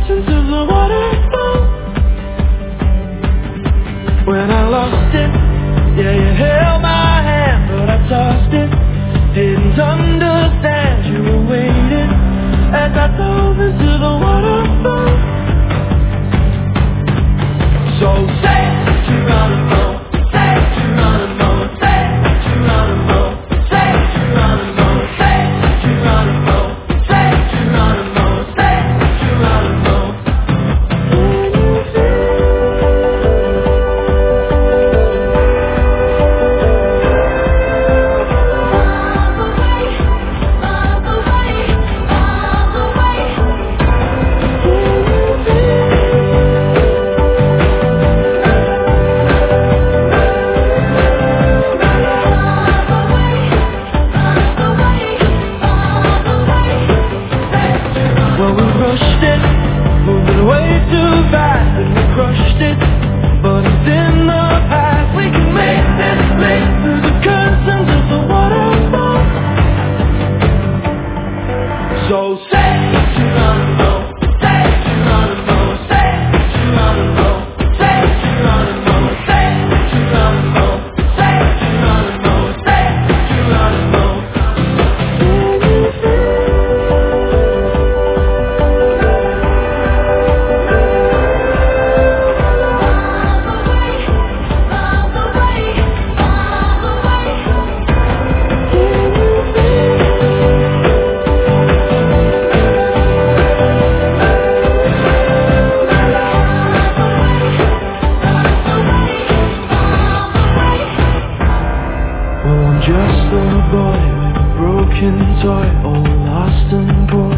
curtains of the waterfall. When I lost it, yeah, you held my hand, but I tossed it. Didn't understand you were waiting as I dove into the waterfall. So say Geronimo, say Geronimo, say Geronimo, say Geronimo, say Geronimo, say Geronimo, say Geronimo. Well, we rushed it, moving way too fast, and we crushed it, but it's in the past. We can make this leap through the curtains of the waterfall. So say Geronimo, say Geronimo, say Geronimo, say Geronimo, say Geronimo, say Geronimo, say Geronimo. Well, I'm just a boy with a broken toy, all lost and poor.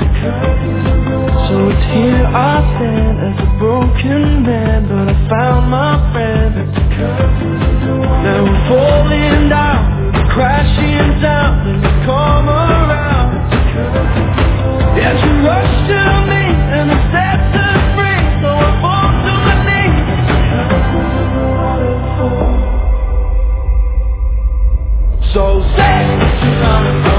So it's here I stand as a broken man, but I found my friend. Now we're falling down, we're crashing down, and you come around. Yeah, you rush to me and I set us free, so I fall to my knees. So say Geronimo.